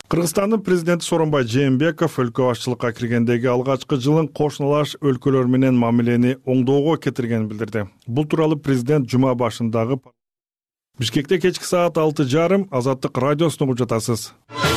Кыргызстандын президенти Сооронбай Жээнбеков өлкө башчылыкка киргендеги алгачкы жылын кошуналаш өлкөлөр менен мамилени оңдоого кетиргенин билдирди. Бул тууралуу президент жума башындагы Бишкекте кечки саат 6:30 Азаттык радиосуна угуп жатасыз.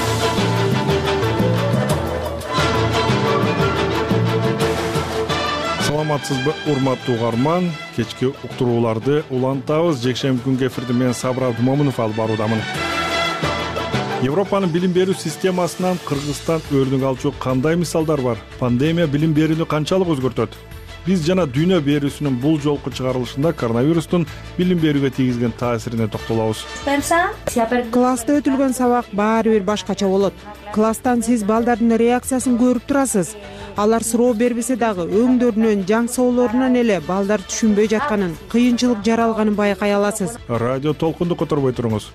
Саламатсызбы, урматтуу угарман? Кечки уктурууларды улантабыз. Жекшемби күнгү эфирди мен Сабыр Абдумомунов алып баруудамын. Европанын билим берүү системасынан Кыргызстан өрнөк алчу кандай мисалдар бар? Пандемия билим берүүнү канчалык өзгөртөт? Биз жана дүйнө берүүсүнүн бул жолку чыгарылышында коронавирустун билим берүүгө тийгизген таасирине токтолобуз. Класста өтүлгөн сабак баары бир башкача болот. Класстан сиз балдардын реакциясын көрүп турасыз. Алар суроо бербесе дагы өңдөрүнөн, жаң соолорунан эле балдар түшүнбөй жатканын, кыйынчылык жаралганын байкай аласыз. Радио толкунду которбой туруңуз.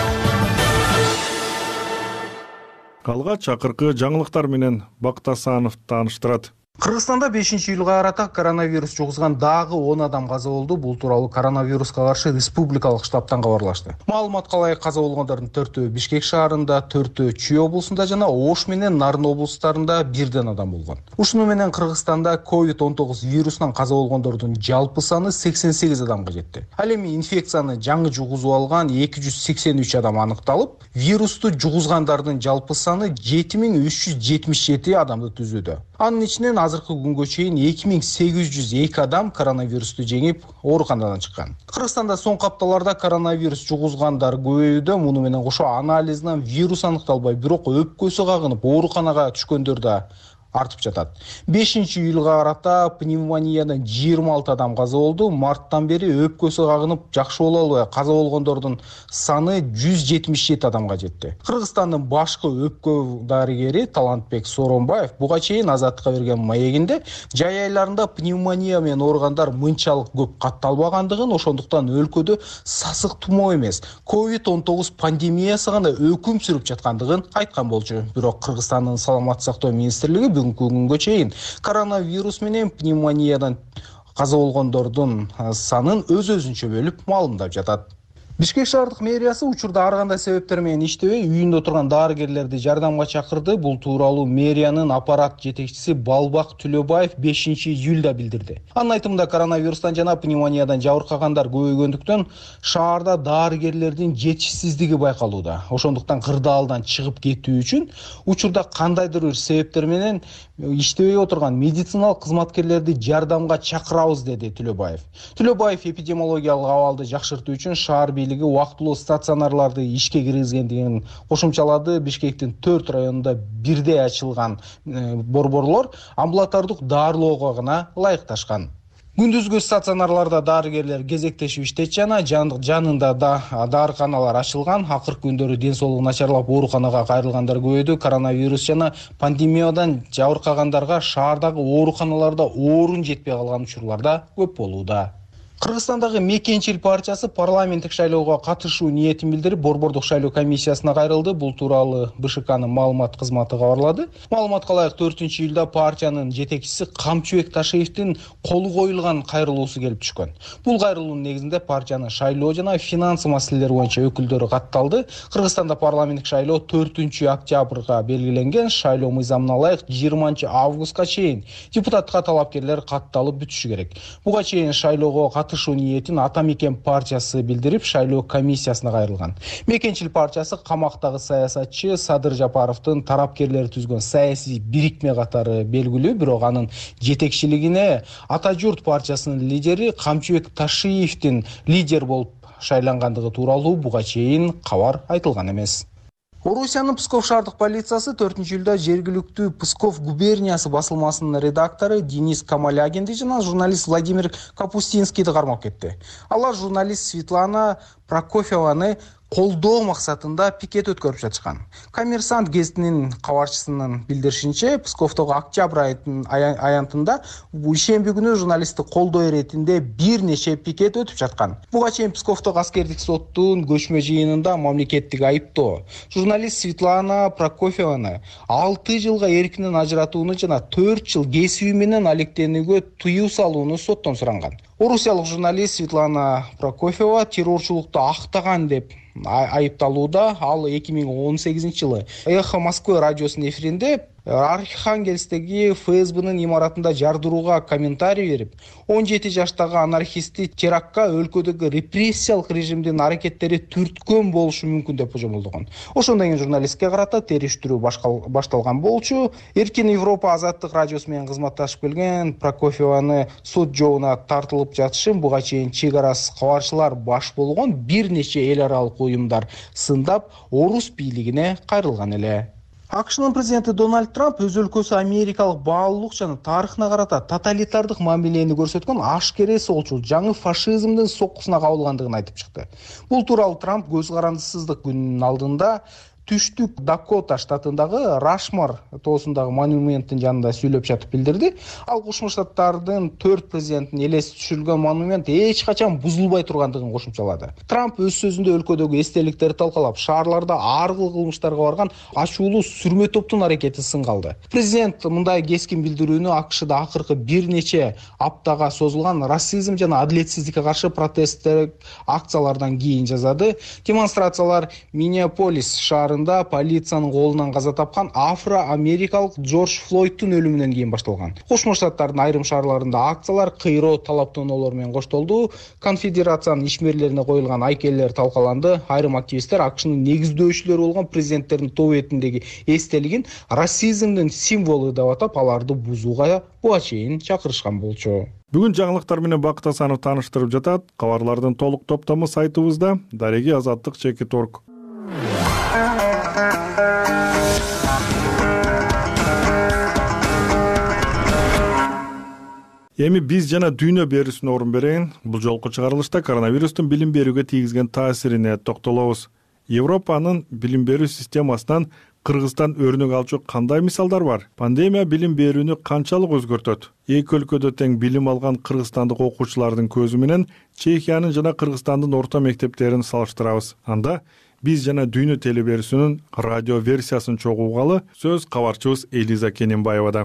Алгач акыркы жаңылыктар менен Бакыт Асанов тааныштырат. Кыргызстанда 5-июлга карата коронавирус жугузган дагы 10 адам каза болду. Бул тууралуу коронавируска каршы республикалык штабтан кабарлашты. Маалыматка ылайык каза болгондордун 4-өө Бишкек шаарында, 4-өө Чүй облусунда жана Ош менен Нарын облустарында бирден адам болгон. Ушуну менен Кыргызстанда COVID-19 вирусунан каза болгондордун жалпы саны 88 адамга жетти. Ал эми инфекцияны жаңы жугузуп алган 283 адам аныкталып, вирусту жугузгандардын жалпы саны 7377 адамды түзүүдө. Анын ичинен азыркы күнгө чейин 2802 адам коронавирусту жеңип, ооруканадан чыккан. Кыргызстанда соңку апталарда коронавирус жугузгандар көбөйүүдө, муну менен кошо анализинен вирус аныкталбай, бирок өпкөсү кагынып ооруканага түшкөндөр да артып жатат. 5-июлга карата пневмониядан 26 адам каза болду. Марттан бери өпкөсү кагынып жакшы боло албай каза болгондордун саны 177 адамга жетти. Кыргызстандын башкы өпкө дарыгери Талантбек Сооронбаев буга чейин Азаттыкка берген маегинде жай айларында пневмония менен ооругандар мынчалык көп катталбагандыгын, ошондуктан өлкөдө сасык тумоо эмес, COVID-19 пандемиясы гана өкүм сүрүп жаткандыгын айткан болчу. Бирок Кыргызстандын саламаттык сактоо министрлиги бүгүнкү күнгө чейин коронавирус менен пневмониядан каза болгондордун санын өз-өзүнчө бөлүп маалымдап жатат. Бишкек шаардык мэриясы учурда ар кандай себептер менен иштебей, үйүндө отурган дарыгерлерди жардамга чакырды. Бул тууралуу мэриянын аппарат жетекчиси Балбак Түлөбаев 5-июлда билдирди. Анын айтымында коронавирустан жана пневмониядан жабыркагандар көбөйгөндүктөн шаарда дарыгерлердин жетишсиздиги байкалууда. Ошондуктан кырдаалдан чыгып кетүү үчүн учурда кандайдыр бир себептер менен иштебей отурган медициналык кызматкерлерди жардамга чакырабыз, деди Түлөбаев. Түлөбаев эпидемиологиялык абалды жакшыртуу үчүн шаар убактылуу стационарларды ишке киргизгендигин кошумчалады. Бишкектин 4 районунда бирдей ачылган борборлор амбулатордук дарылоого гана ылайыкташкан. Күндүзгү стационарларда дарыгерлер кезектешип иштейт жана жанында да дарыканалар ачылган. Акыркы күндөрү ден соолугу начарлап ооруканага кайрылгандар көбөйдү. Коронавирус жана пандемиядан жабыркагандарга шаардагы ооруканаларда орун жетпей калган учурлар да көп болууда. Кыргызстандагы Мекенчил партиясы парламенттик шайлоого катышуу ниетин билдирип, борбордук шайлоо комиссиясына кайрылды. Бул тууралуу БШКнын маалымат кызматы кабарлады. Маалыматка ылайык 4-июлда партиянын жетекчиси Камчыбек Ташиевдин колу коюлган кайрылуусу келип түшкөн. Бул кайрылуунун негизинде партиянын шайлоо жана финансы маселелери боюнча өкүлдөрү катталды. Кыргызстанда парламенттик шайлоо 4-октябрга белгиленген. Шайлоо мыйзамына ылайык 20-августка чейин депутатка талапкерлер катталып бүтүшү керек. Буга чейин шайлоого катышуу ниетин Ата Мекен партиясы билдирип, шайлоо комиссиясына кайрылган. Мекенчил партиясы камактагы саясатчы Садыр Жапаровдун тарапкерлери түзгөн саясий бирикме катары белгилүү, бирок анын жетекчилигине Ата Журт партиясынын лидери Камчыбек Ташиевдин лидер болуп шайлангандыгы тууралуу буга чейин кабар айтылган эмес. Орусиянын Псков шаардык полициясы 4-июлда жергиликтүү Псков губерниясы басылмасынын редактору Денис Камалягинди жана журналист Владимир Капустинскийди кармап кетти. Алар журналист Светлана Прокофьеваны колдоо максатында пикет өткөрүп жатышкан. Коммерсант гезитинин кабарчысынын билдиришинче, Псковдогу октябрь аянтында ишемби күнү журналистти колдоо иретинде бир нече пикет өтүп жаткан. Буга чейин Псковдогу аскердик соттун көчмө жыйынында мамлекеттик айыптоо журналист Светлана Прокофьеваны 6 жылга эркинен ажыратууну жана 4 жыл кесиби менен алектенүүгө тыюу салууну соттон суранган. Орусиялык журналист Светлана Прокофьева террорчулукту актаган деп айыпталууда. Ал 2018 жылы Эхо Москвы радиосунун эфиринде Архангельстеги ФСБнын имаратында жардырууга комментарий берип, 17 жаштагы анархисти терактка өлкөдөгү репрессиялык режимдин аракеттери түрткөн болушу мүмкүн деп божомолдогон. Ошондон кийин журналистке карата териштирүү башталган болчу. Эркин Европа Азаттык радиосу менен кызматташып келген Прокофьеваны суд жообуна тартылып жатышын буга чейин чек арасы кабарчылар баш болгон бир нече эл аралык уюмдар сындап, орус бийлигине кайрылган эле. АКШнын президенти Дональд Трамп өз өлкөсү америкалык баалуулук жана тарыхына карата тоталитардык мамилени көрсөткөн ашкере солчу жаңы фашизмдин соккусуна кабылгандыгын айтып чыкты. Бул тууралуу Трамп көз карандысыздык күнүнүн алдында Түштүк Дакота штатындагы Рашмар тоосундагы монументтин жанында сүйлөп жатып билдирди. Ал Кошмо Штаттардын 4 президентин элес түшүрүлгөн монумент эч качан бузулбай тургандыгын кошумчалады. Трамп өз сөзүндө өлкөдөгү эстеликтерди талкалап, шаарларда ар кыл кылмыштарга барган ачуулуу сүрмө топтун аракети сынга алды. Президент мындай кескин билдирүүнү АКШда акыркы бир нече аптага созулган расизм жана адилетсиздикке каршы протесттер акциялардан кийин жасады. Демонстрациялар Миннеаполис шаарында полициянын колунан каза тапкан афро-америкалык Джордж Флойдтун өлүмүнөн кийин башталган. Кошмо Штаттардын айрым шаарларында акциялар кыйроо талаптоолор менен коштолду. Конфедерациянын ишмерлерине коюлган айкелдер талкаланды. Айрым активисттер АКШнын негиздөөчүлөрү болгон президенттердин тобу этиндеги эстелигин расизмдин символу деп атап, аларды бузууга буга чейин чакырышкан болчу. Бүгүн жаңылыктар менен Бакыт Асанов тааныштырып жатат. Кабарлардын толук топтому сайтыбызда dareги-azаттык.org. Эми биз жана дүйнө берүүсүнө орун берейин. Бул жолку чыгарылышта коронавирустун билим берүүгө тийгизген таасирине токтолобуз. Европанын билим берүү системасынан Кыргызстан өрнөк алчу кандай мисалдар бар? Пандемия билим берүүнү канчалык өзгөртөт? Эки өлкөдө тең билим алган кыргызстандык окуучулардын көзү менен Чехиянын жана Кыргызстандын орто мектептерин салыштырабыз. Анда биз жана дүйнө телеберүүсүнүн радио версиясын чогуугалы сөз кабарчыбыз Элиза Кененбаевада.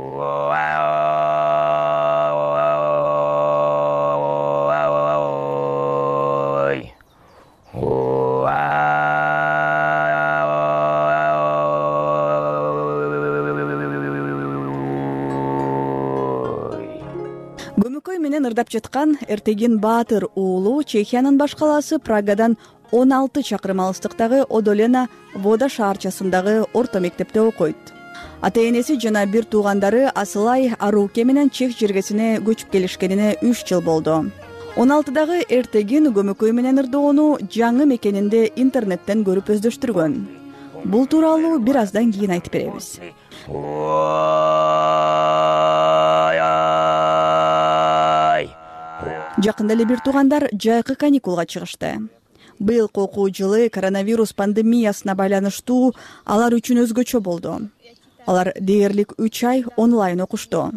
Көмөкөй менен ырдап жаткан Эртегин Баатыр уулу Чехиянын баш калаасы Прагадан 16 чакырым алыстыктагы Одолена Вода шаарчасындагы орто мектепте окуйт. Ата-энеси жана бир туугандары Асылай Аруке менен Чех жергесине көчүп келишкенине 3 жыл болду. 16дагы Эртегин көмөкөй менен ырдоону жаңы мекенинде интернеттен көрүп өздөштүргөн. Бул тууралуу бир аздан кийин айтып беребиз. Жакында эле бир туугандар жайкы каникулга чыгышты. Быйылкы окуу жылы коронавирус пандемиясына байланыштуу алар үчүн өзгөчө болду. Алар дээрлик 3 ай онлайн окушту.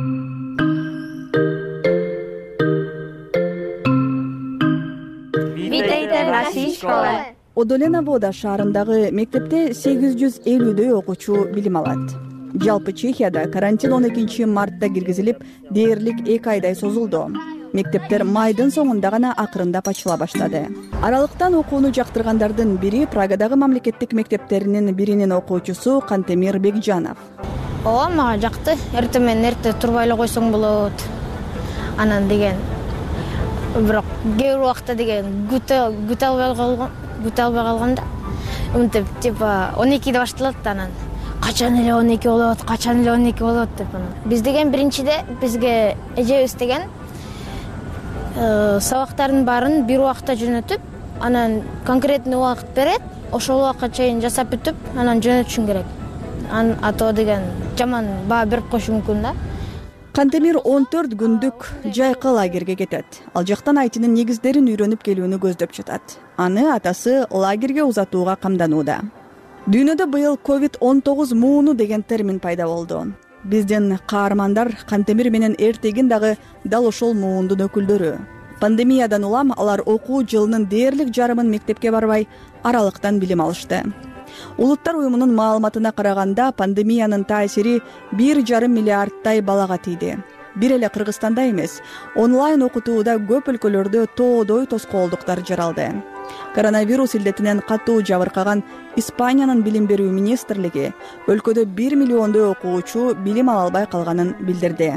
Одолена Вода шаарындагы мектепте 850дөй окуучу билим алат. Жалпы Чехияда карантин 12 мартта киргизилип, дээрлик 2 айдай созулду. Мектептер майдын соңунда гана акырындап ачыла баштады. Аралыктан окууну жактыргандардын бири Прагадагы мамлекеттик мектептеринин биринин окуучусу Кантемир Бекжанов. Ооба, мага жакты. Эрте менен эрте турбай эле койсоң болот. Анан деген бирок кээ бир убакта деген күтө албай калганда мынтип типа 12де башталат, анан качан эле 12 болот деп анан. Биз деген биринчиде бизге эжебиз деген сабактардын баарын бир убакта жөнөтүп, анан конкретный убакыт берет, ошол убакка чейин жасап бүтүп, анан жөнөтүшүң керек. Ато деген жаман баа берип коюшу мүмкүн да. Кантемир 14 күндүк жайкы лагерге кетет. Ал жактан айтынын негиздерин үйрөнүп келүүнү көздөп жатат. Аны атасы лагерге узатууга камданууда. Дүйнөдө быйыл COVID-19 мууну деген термин пайда болду. Биздин каармандар Кантемир менен Эртегин дагы дал ошол муундун өкүлдөрү. Пандемиядан улам алар окуу жылынын дээрлик жарымын мектепке барбай, аралыктан билим алышты. Улуттар уюмунун маалыматына караганда пандемиянын таасири 1,5 миллиардтай балага тийди. Бир эле Кыргызстанда эмес, онлайн окутууда көп өлкөлөрдө тоодой тоскоолдуктар жаралды. Коронавирус илдетинен катуу жабыркаган Испаниянын билим берүү министрлиги өлкөдө 1 миллиондой окуучу билим ала албай калганын билдирди.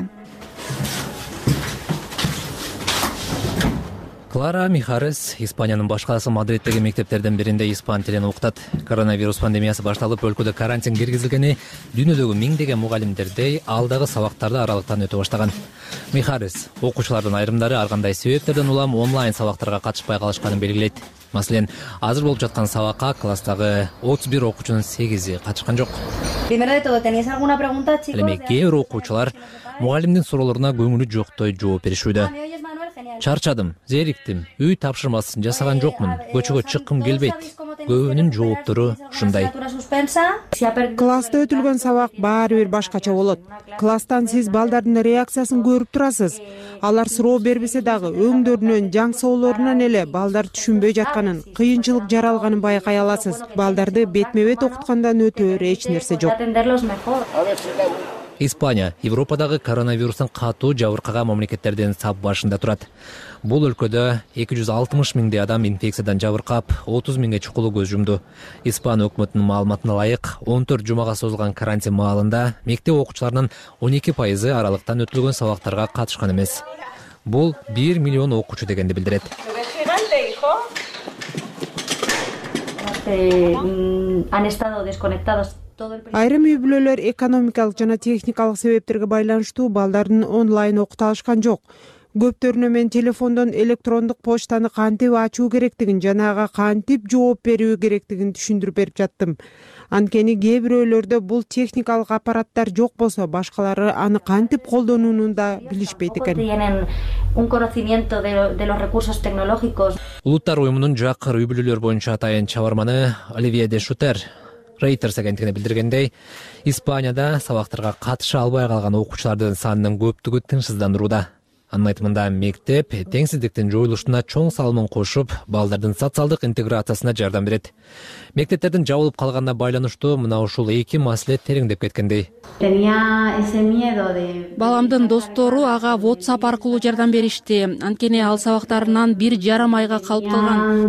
Клара Михарес Испаниянын баш каласы Мадриттеги мектептерден биринде испан тилин окутат. Коронавирус пандемиясы башталып өлкөдө карантин киргизилгени дүйнөдөгү миңдеген мугалимдердей алдагы сабактарды аралыктан өтө баштаган. Михарес окуучулардын айрымдары ар кандай себептерден улам онлайн сабактарга катышпай калышканын белгилейт. Маселен, азыр болуп жаткан сабакка класстагы 31 окуучунун 8-и катышкан жок. Эми кээ бир окуучулар мугалимдин суроолоруна көңүлү жоктой жооп беришүүдө. Чарчадым, зериктим, үй тапшырмасын жасаган жокмун, көчөгө чыккым келбейт. Көбүнүн жооптору ушундай. Класста өтүлгөн сабак баары бир башкача болот. Класстан сиз балдардын реакциясын көрүп турасыз. Алар суроо бербесе дагы өңдөрүнөн, жаң соолорунан эле балдар түшүнбөй жатканын, кыйынчылык жаралганын байкай аласыз. Балдарды бетме-бет окуткандан өтөөр эч нерсе жок. Испания Европадагы коронавирустун катуу жабыркаган мамлекеттердин сап башында турат. Бул өлкөдө 260 миңдей адам инфекциядан жабыркап, 30 миңге чукулу көз жумду. Испан өкмөтүнүн маалыматына ылайык, 14 жумага созулган карантин маалында мектеп окуучуларынын 12% аралыктан өтүлгөн сабактарга катышкан эмес. Бул 1 миллион окуучу дегенди билдирет. Айрым үй бүлөлөр экономикалык жана техникалык себептерге байланыштуу балдарын онлайн окута алышкан жок. Көптөрүнө мен телефондон электрондук почтаны кантип ачуу керектигин жана ага кантип жооп берүү керектигин түшүндүрүп берип жаттым. Анткени кээ бирөөлөрдө бул техникалык аппараттар жок болсо, башкалары аны кантип колдонууну да билишпейт экен. Улуттар уюмунун жакыр үй бүлөлөр боюнча атайын чабарманы Оливье де Шутер Reuters агенттигине билдиргендей, Испанияда сабактарга катыша албай калган окуучулардын санынын көптүгү тынчсыздандырууда. Анын айтымында мектеп теңсиздиктин жоюлушуна чоң салымын кошуп, балдардын социалдык интеграциясына жардам берет. Мектептердин жабылып калганына байланыштуу мына ушул эки маселе тереңдеп кеткендей. Баламдын достору ага WhatsApp аркылуу жардам беришти. Анткени ал сабактарынан 1,5 айга калып калган.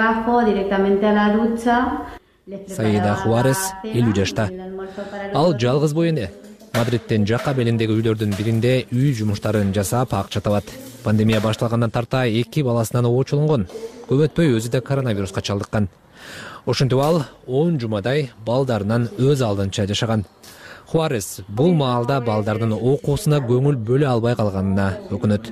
Саида Хуарес 50 жашта. Ал жалгыз бой эне. Мадриттин жакка белиндеги үйлөрдүн биринде үй жумуштарын жасап акча табат. Пандемия башталгандан тарта 2 баласынан оочулунгон. Көп өтпөй өзү да коронавируска чалдыккан. Ошентип ал 10 жумадай балдарынан өз алдынча жашаган. Хуарес бул маалда балдардын окуусуна көңүл бөлө албай калганына өкүнөт.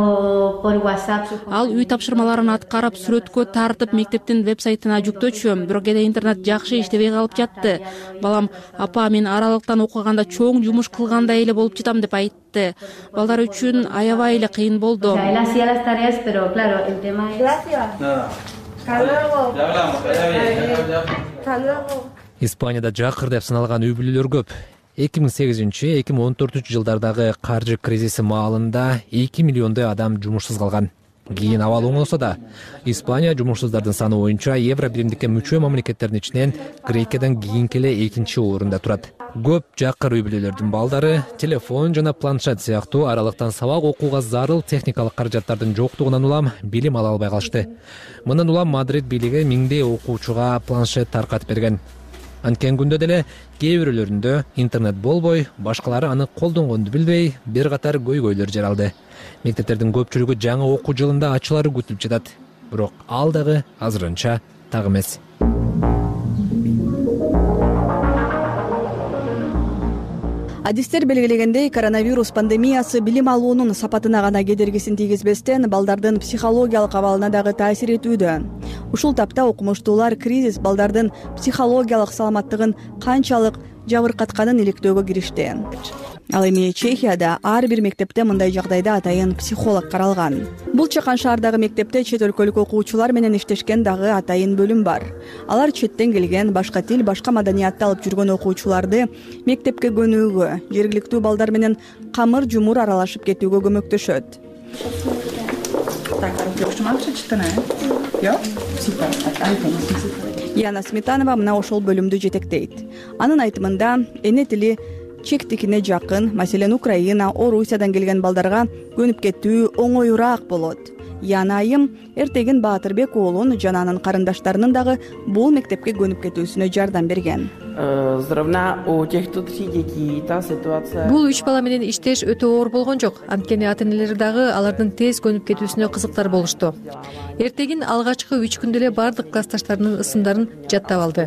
Ал үй тапшырмаларын аткарып, сүрөткө тартып мектептин веб-сайтына жүктөчү, бирок кээде интернет жакшы иштебей калып жатты. Балам, апа, мен аралыктан окуганда чоң жумуш кылгандай эле болуп жатам деп айтты. Балдар үчүн аябай эле кыйын болду. Испанияда жакыр деп саналган үй бүлөлөр көп. 2008-2014 жылдардагы каржы кризиси маалында 2 миллиондой адам жумушсуз калган. Кийин абал оңолсо да, Испания жумушсуздардын саны боюнча Евро биримдикке мүчө мамлекеттердин ичинен Грекиядан кийинки эле 2-чи орунда турат. Көп жакыр үй бүлөлөрдүн балдары телефон жана планшет сыяктуу аралыктан сабак окууга зарыл техникалык каражаттардын жоктугунан улам билим ала албай калышты. Мындан улам Мадрид бийлиги миңдей окуучуга планшет таркатып берген. Анткени күндө деле кээ бирөөлөрүндө интернет болбой, башкалары аны колдонгонду билбей, бир катар көйгөйлөр жаралды. Мектептердин көпчүлүгү жаңы окуу жылында ачылары күтүлүп жатат. Бирок ал дагы азырынча так эмес. Адистер белгилегендей, коронавирус пандемиясы билим алуунун сапатына гана кедергисин тийгизбестен, балдардын психологиялык абалына дагы таасир этүүдө. Ушул тапта окумуштуулар кризис балдардын психологиялык саламаттыгын канчалык жабыркатканын иликтөөгө киришти. Ал эми Чехияда ар бир мектепте мындай жагдайда атайын психолог каралган. Бул чакан шаардагы мектепте чет өлкөлүк окуучулар менен иштешкен дагы атайын бөлүм бар. Алар четтен келген, башка тил, башка маданиятты алып жүргөн окуучуларды мектепке көнүүгө, жергиликтүү балдар менен камыр жумур аралашып кетүүгө көмөктөшөт. Яна Сметанова мына ошол бөлүмдү жетектейт. Анын айтымында эне тили чектикине жакын, маселен Украина, Орусиядан келген балдарга көнүп кетүү оңоюраак болот. Яна айым Эртегин Баатырбек уулун жана анын карындаштарынын дагы бул мектепке көнүп кетүүсүнө жардам берген. Бул 3 бала менен иштеш өтө оор болгон жок. Анткени ата-энелери дагы алардын тез көнүп кетүүсүнө кызыктар болушту. Эртегин алгачкы 3 күндө эле бардык классташтарынын ысымдарын жаттап алды.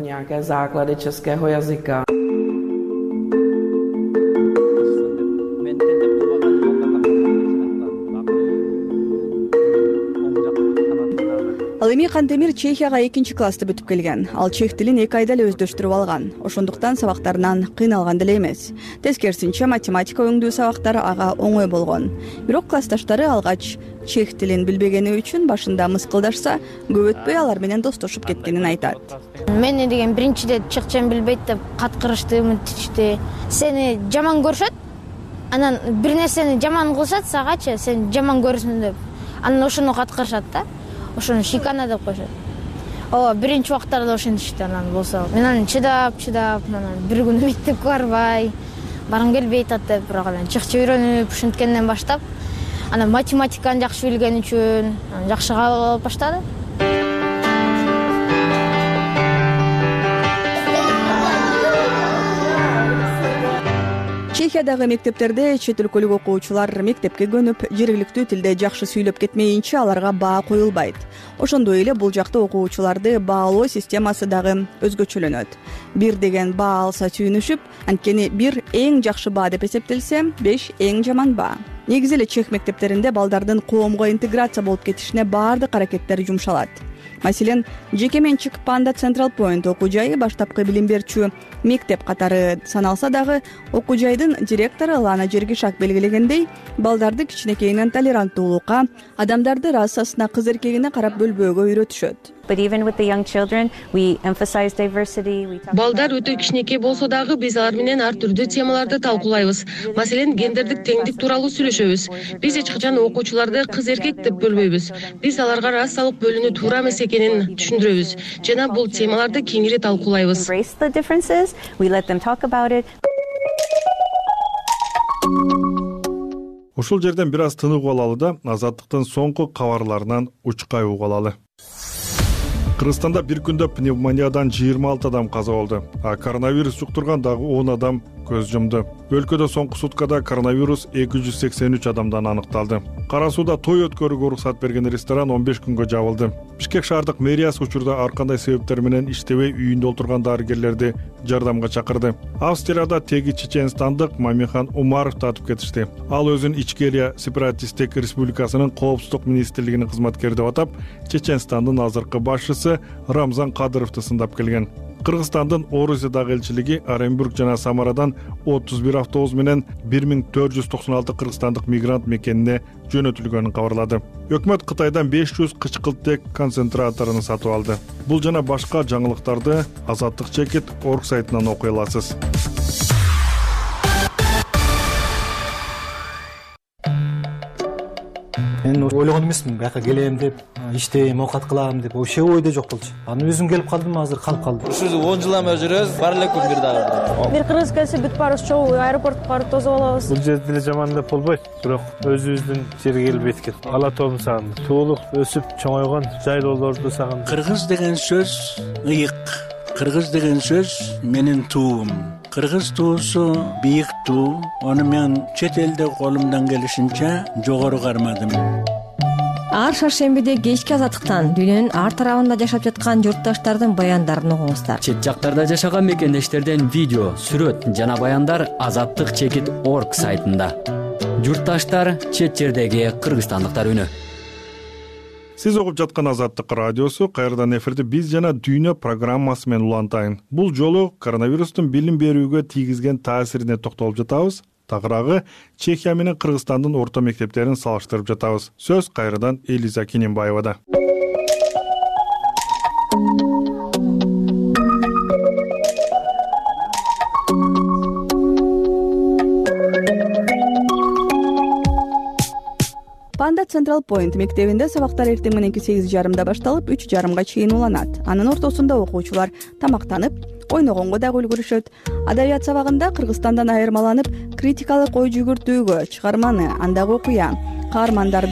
Ал эми Кантемир Чехияга 2-классты бүтүп келген. Ал чех тилин 2 айда эле өздөштүрүп алган. Ошондуктан сабактарынан кыйналган деле эмес. Тескерисинче математика өңдүү сабактары ага оңой болгон. Бирок классташтары алгач чех тилин билбегени үчүн башында мыскылдашса, көп өтпөй алар менен достошуп кеткенин айтат. Мени деген биринчиде чыкчан билбейт деп каткырышты, мынтичти. Сени жаман көрүшөт. Анан бир нерсени жаман кылышат сагачы, сен жаман көрүсүң деп. Анан ошону каткырышат да. Ошону шикана деп коюшат. Биринчи убактарда ошентишти, анан болсо мен аны чыдап, анан бир күн мектепке барбай, баргым келбей атат деп, бирок анан чыкча үйрөнүп, ушинткенден баштап, анан математиканы жакшы билген үчүн жакшы кабыл алып баштады. Чехиядагы мектептерде чет өлкөлүк окуучулар мектепке көнүп, жергиликтүү тилде жакшы сүйлөп кетмейинче аларга баа коюлбайт. Ошондой эле бул жакта окуучуларды баалоо системасы дагы өзгөчөлөнөт. 1 деген баа алса сүйүнүшүп, анткени 1 эң жакшы баа деп эсептелсе, 5 эң жаман баа. Негизи эле чех мектептеринде балдардын коомго интеграция болуп кетишине баардык аракеттер жумшалат. Маселен, жеке менчик Panda Central Point окуу жайы баштапкы билим берүүчү мектеп катары саналса дагы, окуу жайдын директору Лана Жергишак белгилегендей, балдарды кичинекейинен толеранттуулукка, адамдарды расасына, кыз эркегине карап бөлбөөгө үйрөтүшөт. Балдар өтө кичинекей болсо дагы биз алар менен ар түрдүү темаларды талкуулайбыз. Маселен, гендердик теңдик тууралуу сүйлөшөбүз. Биз эч качан окуучуларды кыз эркек деп бөлбөйбүз. Биз аларга расалык бөлүүнү туура эмес экенин түшүндүрөбүз жана бул темаларды кеңири талкуулайбыз. Ушул жерден бир аз тыныгып алалы да, Азаттыктын соңку кабарларынан учкай угулалы. Кыргызстанда бир күндө пневмониядан 26 адам каза болду. Коронавирус жуктурган дагы 10 адам көз жумду. Өлкөдө соңку суткада коронавирус 283 адамдан аныкталды. Кара сууда той өткөрүүгө уруксат берген ресторан 15 күнгө жабылды. Бишкек шаардык мэриясы учурда ар кандай себептер менен иштебей үйүндө отурган дарыгерлерди жардамга чакырды. Австрияда теги чеченстандык Мамихан Умаров татып кетишти. Ал өзүн Ичкерия сепаратисттик республикасынын коопсуздук министрлигинин кызматкери деп атап, Чеченстандын азыркы башчысы Рамзан Кадыровду сындап келген. Кыргызстандын Орусиядагы элчилиги Оренбург жана Самарадан 31 автобус менен 1496 кыргызстандык мигрант мекенине жөнөтүлгөнүн кабарлады. Өкмөт Кытайдан 500 кычкылтек концентраторун сатып алды. Бул жана башка жаңылыктарды Азаттык чекит орг сайтынан окуй аласыз. Мен ойлогон эмесмин, бияка келем деп, иштейм, оокат кылам деп, вообще ойдо жок болчу. Аны өзүм келип калдым, азыр калып калдым. Ушул 10 жылдан бери жүрөбүз, бар эле күн бир дагы. Бир кыргыз келсе бүт баарыбыз чогуу аэропортко барып тосуп алабыз. Бул жерде деле жаман деп болбойт, бирок өзүбүздүн жерге келип эткет. Ала тоом сагындым. Туулук өсүп чоңойгон жайлоолорду сагындым. Кыргыз деген сөз ыйык. Кыргыз деген сөз менин туум. Кыргыз туусу бийик туу. Аны мен чет элде колумдан келишинче жогору кармадым. Ар шаршембиде кечки Азаттыктан дүйнөнүн ар тарабында жашап жаткан журтташтардын баяндарын угуңуздар. Чет жактарда жашаган мекендештерден видео, сүрөт жана баяндар Азаттык чекит орг сайтында. Журтташтар, чет жердеги кыргызстандыктар үнү. Сиз угуп жаткан Азаттык радиосу, кайрадан эфирде биз жана дүйнө программасы менен улантайын. Бул жолу коронавирустун билим берүүгө тийгизген таасирине токтолуп жатабыз. Тагыраагы Чехия менен Кыргызстандын орто мектептерин салыштырып жатабыз. Сөз кайрадан Элиза Кинембаевада. Panda Central Point мектебинде сабактар эртең мененки 8:30 башталып, 3:30 чейин уланат. Анын ортосунда окуучулар тамактанып, ойногонго дагы үлгүрүшөт. Адабият сабагында Кыргызстандан айырмаланып, критикалык ой жүгүртүүгө, чыгарманы, андагы окуя, каармандарды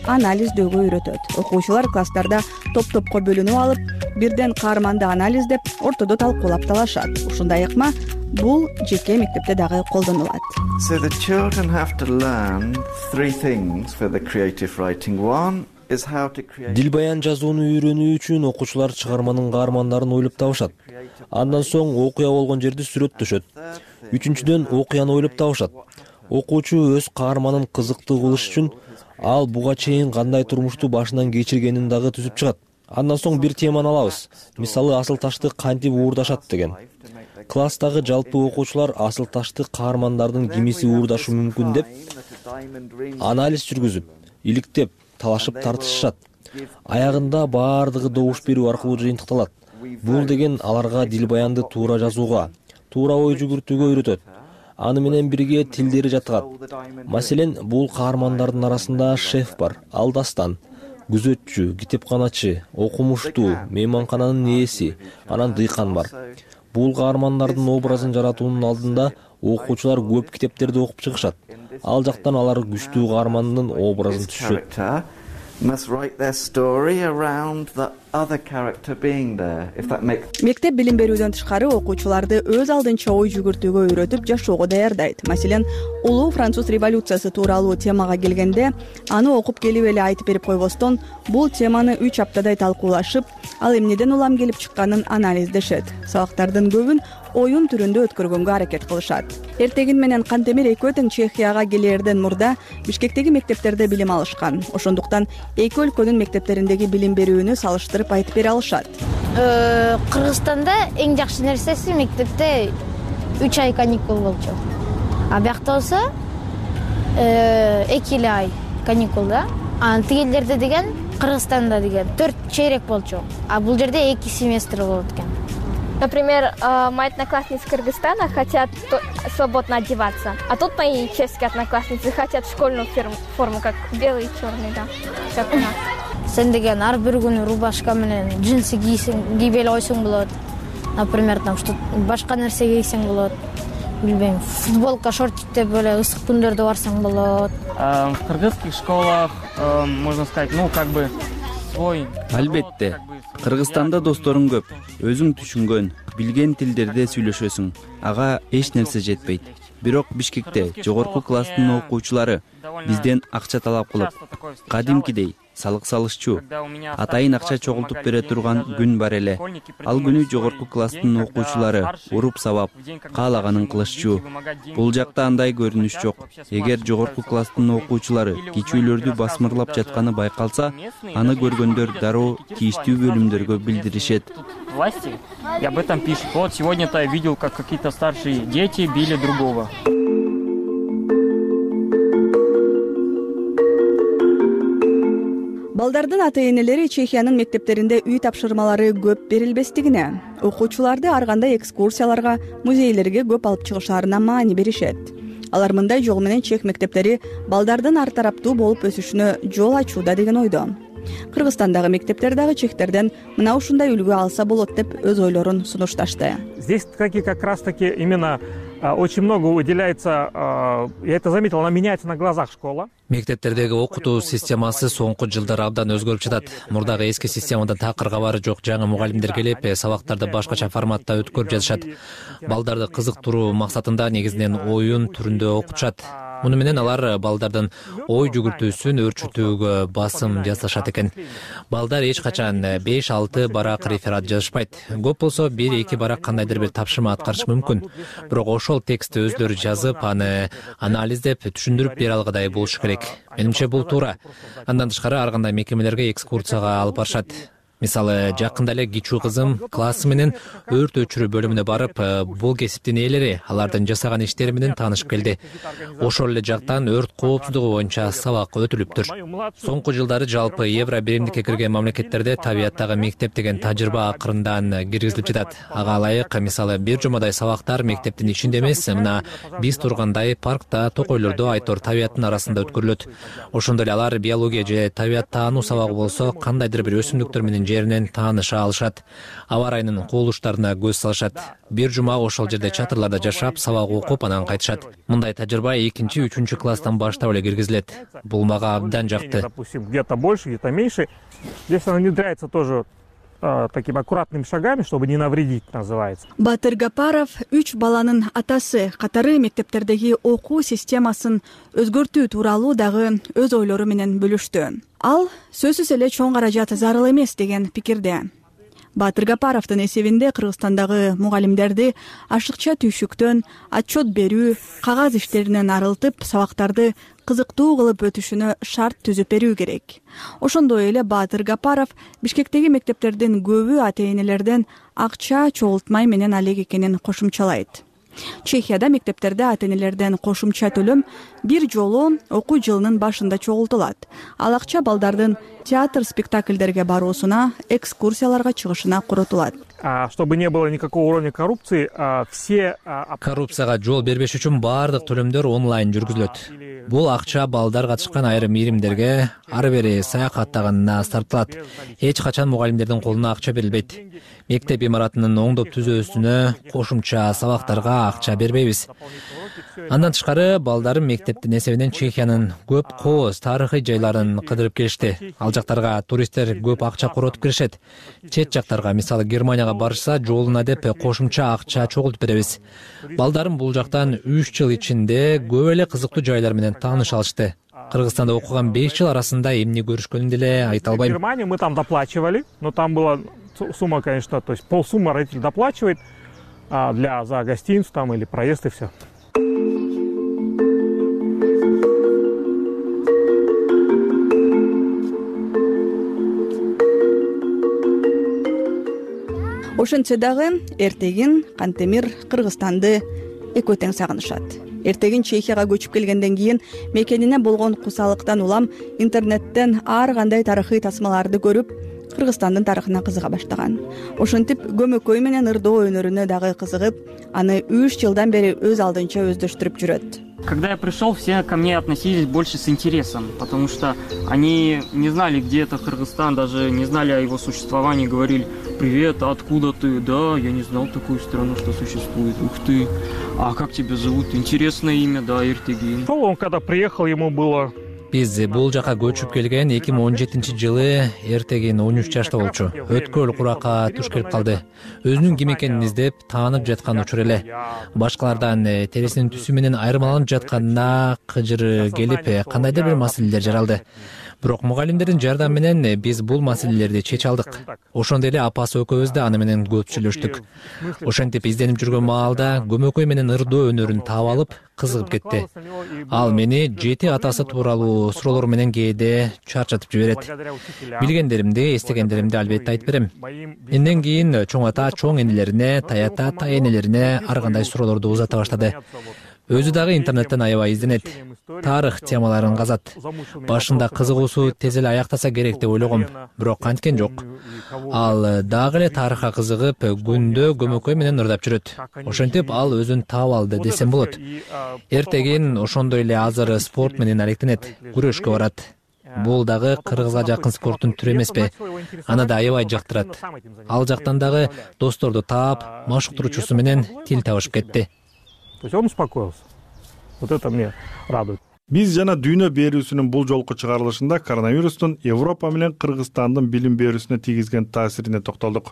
анализдөөгө үйрөтөт. Окуучулар класстарда топ-топко бөлүнүп алып, бирден каарманды анализдеп, ортодо талкуулап талашат. Ушундай ыкма бул жеке мектепте дагы колдонулат. So the children have to learn three things for the creative writing. One is how to create. Дил баян жазууну үйрөнүү үчүн окуучулар чыгарманын каармандарын ойлоп табышат. Андан соң окуя болгон жерди сүрөттөшөт. Үчүнчүдөн окуяны ойлоп табышат. Окуучу өз каарманын кызыктуу кылыш үчүн ал буга чейин кандай турмушту башынан кечиргенин дагы түзүп чыгат. Андан соң бир теманы алабыз. Мисалы асыл ташты кантип уурдашат деген. Класстагы жалпы окуучулар асыл ташты каармандардын кимиси уурдашы мүмкүн деп анализ жүргүзүп, иликтеп, талашып тартышышат. Аягында баардыгы добуш берүү аркылуу жыйынтыкталат. Бул деген аларга дил баянды туура жазууга, туура ой жүгүртүүгө үйрөтөт. Аны менен бирге тилдери жаткат. Маселен, бул каармандардын арасында шеф бар, алдастан, күзөтчү, китепканачы, окумуштуу, мейманкананын ээси, анан дыйкан бар. Бул каармандардын образын жаратуунун алдында окуучулар көп китептерди окуп чыгышат. Ал жактан алар күчтүү каармандын образын түшүшөт. Must write their story around the other character being there, if that makes. Мектеп билим берүүдөн тышкары окуучуларды өз алдынча ой жүгүртүүгө үйрөтүп жашоого даярдайт. Маселен, улуу француз революциясы тууралуу темага келгенде, аны окуп келип эле айтып берип койбостон, бул теманы 3 аптадай талкуулашып, ал эмнеден улам келип чыкканын анализдешет. Сабактардын көбүн оюн түрүндө өткөргөнгө аракет кылышат. Эртегин менен Кантемир экөө тең Чехияга келерден мурда Бишкектеги мектептерде билим алышкан. Ошондуктан эки өлкөнүн мектептериндеги билим берүүнү салыштырып айтып бере алышат. Кыргызстанда эң жакшы нерсеси мектепте 3 ай каникул болчу. А биякта болсо 2 ай каникул да. А тигелерде деген Кыргызстанда деген 4 чейрек болчу. А бул жерде 2 семестр болот экен. Например, мои одноклассницы Кыргызстана хотят свободно одеваться, а тут мои чешские одноклассницы хотят школьную форму, как белый и черный, да, как у нас. Сен деген ар бир күнү рубашка менен джинсы кийип эле койсоң болот. Например, там что башка нерсе кийсең болот. Билбейм, футболка, шортик деп эле ысык күндөрдө барсаң болот. В кыргызских школах, можно сказать, как бы свой. Албетте, Кыргызстанда досторуң көп. Өзүң түшүнгөн, билген тилдерде сүйлөшөсүң. Ага эч нерсе жетпейт. Бирок Бишкекте жогорку класстын окуучулары бизден акча талап кылып, кадимкидей салык салышчу, атайын акча чогултуп бере турган күн бар эле. Ал күнү жогорку класстын окуучулары уруп сабап, каалаганын кылышчу. Бул жакта андай көрүнүш жок. Эгер жогорку класстын окуучулары кичүүлөрдү басмырлап жатканы байкалса, аны көргөндөр дароо тийиштүү бөлүмдөргө билдиришет. Власти и об этом пишут. Вот сегодня-то я видел, как какие-то старшие дети били другого. Балдардын ата-энелери Чехиянын мектептеринде үй тапшырмалары көп берилбестигине, окуучуларды ар кандай экскурсияларга, музейлерге көп алып чыгышарына маани беришет. Алар мындай жол менен чех мектептери балдардын ар тараптуу болуп өсүшүнө жол ачууда деген ойдо. Кыргызстандагы мектептер дагы чехтерден мына ушундай үлгү алса болот деп өз ойлорун сунушташты. Здесь как раз таки именно очень много уделяется, я это заметил, она меняется на глазах школа. Мектептердеги окутуу системасы соңку жылдары абдан өзгөрүп жатат. Мурдагы эски системада такыр кабары жок жаңы мугалимдер келип, сабактарды башкача форматта өткөрүп жатышат. Балдарды кызыктыруу максатында негизинен оюн түрүндө окутушат. Муну менен алар балдардын ой жүгүртүүсүн өөрчүтүүгө басым жасашат экен. Балдар эч качан 5-6 барак реферат жазышпайт. Көп болсо 1-2 барак кандайдыр бир тапшырма аткарышы мүмкүн. Бирок ошол текстти өздөрү жазып, аны анализдеп, түшүндүрүп бере алгыдай болушу керек. Менимче бул туура. Андан тышкары ар кандай мекемелерге экскурсияга алып барышат. Мисалы, жакында эле кичүү кызым классы менен өрт өчүрүү бөлүмүнө барып, бул кесиптин ээлери алардын жасаган иштери менен таанышып келди. Ошол эле жактан өрт коопсуздугу боюнча сабак өтүлүптүр. Соңку жылдары жалпы Евро биримдикке кирген мамлекеттерде табияттагы мектеп деген тажрыйба акырындан киргизилип жатат. Ага ылайык, мисалы, бир жумадай сабактар мектептин ичинде эмес, мына биз тургандай паркта, токойлордо айтор табияттын арасында өткөрүлөт. Ошондой эле алар биология же табият таануу сабагы болсо, кандайдыр бир өсүмдүктөр менен жеринен тааныша алышат, аба ырайынын кубулуштарына көз салышат. Бир жума ошол жерде чатырларда жашап, сабак окуп анан кайтышат. Мындай тажрыйба 2-3 класстан баштап эле киргизилет. Бул мага абдан жакты. Где-то больше, где-то меньше. Здесь она внедряется тоже такими аккуратными шагами, чтобы не навредить, называется. Батыр Гапаров 3 баланын атасы катары мектептердеги окуу системасын өзгөртүү тууралуу дагы өз ойлору менен бөлүштү. Ал сөзсүз эле чоң каражат зарыл эмес деген пикирде. Батыр Гапаровдун эсебинде Кыргызстандагы мугалимдерди ашыкча түйшүктөн отчет берүү, кагаз иштеринен арылтып, сабактарды кызыктуу кылып өтүшүнө шарт түзүп берүү керек. Ошондой эле Батыр Гапаров Бишкектеги мектептердин көбү ата-энелерден акча чогултмай менен алек экенин кошумчалайт. Чехияда мектептерде ата-энелерден кошумча төлөм бир жолу окуу жылынын башында чогултулат. Ал акча балдардын театр спектакльдерге баруусуна, экскурсияларга чыгышына коротулат. Чтобы не было никакого уровня коррупции, все коррупцияга жол бербеш үчүн баардык төлөмдөр онлайн жүргүзүлөт. Бул акча балдар катышкан айрым ийримдерге ары бери саякаттаганына тартылат. Эч качан мугалимдердин колуна акча берилбейт. Мектеп имаратынын оңдоп түзүүсүнө, кошумча сабактарга акча бербейбиз. Андан тышкары балдарым мектептин эсебинен Чехиянын көп кооз тарыхый жайларын кыдырып келишти. Ал жактарга туристтер көп акча коротуп киришет. Чет жактарга, мисалы Германияга барышса, жолуна деп кошумча акча чогултуп беребиз. Балдарым бул жактан 3 жыл ичинде көп эле кызыктуу жайлар менен тааныша алышты. Кыргызстанда окуган 5 жыл арасында эмне көрүшкөнүн деле айта албайм. В Германии мы там доплачивали, но там была сумма, конечно, то есть полсуммы родитель доплачивает за гостиницу там или проезд и все. Ошентсе дагы эртегин Кантемир Кыргызстанды экөө тең сагынышат. Эртегин Чехияга көчүп келгенден кийин мекенине болгон кусалыктан улам интернеттен ар кандай тарыхый тасмаларды көрүп, Кыргызстандын тарыхына кызыга баштаган. Ошентип көмөкөй менен ырдоо өнөрүнө дагы кызыгып, аны 3 жылдан бери өз алдынча өздөштүрүп жүрөт. Когда я пришел, все ко мне относились больше с интересом, потому что они не знали, где это Кыргызстан, даже не знали о его существовании, говорили: «Привет, а откуда ты?» «Да, я не знал такую страну, что существует». «Ух ты, а как тебя зовут?» «Интересное имя, да, Эртегин». Он когда приехал, ему было... Биз бул жака көчүп келген 2017-жылы Эртегин 13 жашта болчу. Өткөл куракка туш келип калды. Өзүнүн ким экенин издеп, таанып жаткан учур эле. Башкалардан терисинин түсү менен айырмаланып жатканына кыжыры келип, кандайдыр бир маселелер жаралды. Бирок мугалимдердин жардамы менен биз бул маселелерди чече алдык. Ошондой эле апасы экөөбүз да аны менен көп сүйлөштүк. Ошентип изденип жүргөн маалда көмөкөй менен ырдоо өнөрүн таап алып, кызыгып кетти. Ал мени 7 атасы тууралуу суроолор менен кээде чарчатып жиберет. Билгендеримди, эстегендеримди албетте айтып берем. Энден кийин чоң ата чоң энелерине, таята тайэнелерине ар кандай суроолорду узата баштады. Өзү дагы интернеттен аябай изденет. Тарых темаларын казат. Башында кызыгуусу тез эле аяктаса керек деп ойлогом, бирок канткен жок. Ал дагы эле тарыхка кызыгып, күндө көмөкөй менен ырдап жүрөт. Ошентип ал өзүн таап алды десем болот. Эртегин ошондой эле азыр спорт менен алектенет, күрөшкө барат. Бул дагы кыргызга жакын спорттун түрү эмеспи? Аны да аябай жактырат. Ал жактан дагы досторду таап, машыктыруучусу менен тил табышып кетти. То есть он успокоился. Вот это мне радует. Биз жана дүйнө берүүсүнүн бул жолку чыгарылышында коронавирустун Европа менен Кыргызстандын билим берүүсүнө тийгизген таасирине токтолдук.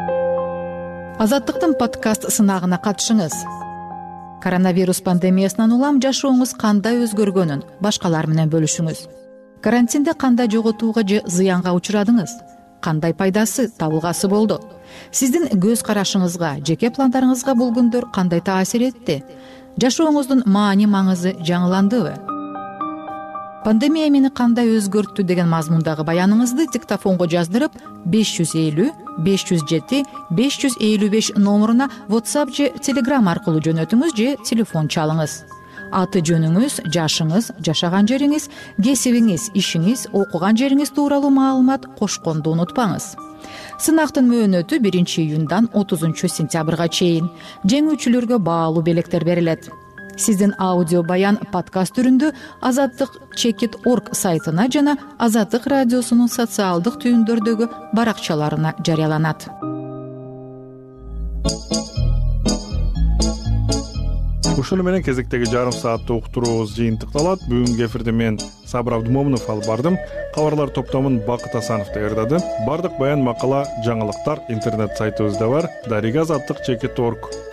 Азаттыктын подкаст сынагына катышыңыз. Коронавирус пандемиясынан улам жашооңуз кандай өзгөргөнүн башкалар менен бөлүшүңүз. Карантинде кандай жоготууга же зыянга учурадыңыз? Кандай пайдасы, табылгасы болду? Сиздин көз карашыңызга, жеке пландарыңызга бул күндөр кандай таасир этти? Жашооңуздун маани маңызы жаңыландыбы? Пандемия мени кандай өзгөрттү деген мазмундагы баяныңызды диктофонго жаздырып 550 507 555 номуруна WhatsApp же Telegram аркылуу жөнөтүңүз же телефон чалыңыз. Аты жөнүңүз, жашыңыз, жашаган жериңиз, кесибиңиз, ишиңиз, окуган жериңиз тууралуу маалымат кошконду унутпаңыз. Сынактын мөөнөтү 1 июндан 30 сентябрга чейин. Жеңүүчүлөргө баалуу белектер берилет. сиздин аудио баян подкаст түрүндө azatdikchekit.org сайтына жана Азаттык радиосунун социалдык түйүндөрдөгү баракчаларына жарыяланат. Ушуну менен кезектеги жарым сааттык уктуруубуз жыйынтыкталат. Бүгүнкү эфирде мен Сабыр Абдумомунов алып бардым. Кабарлар топтомун Бакыт Асанов даярдады. Бардык баян, макала, жаңылыктар интернет сайтыбызда бар. Дарига Азаттык Чекит.org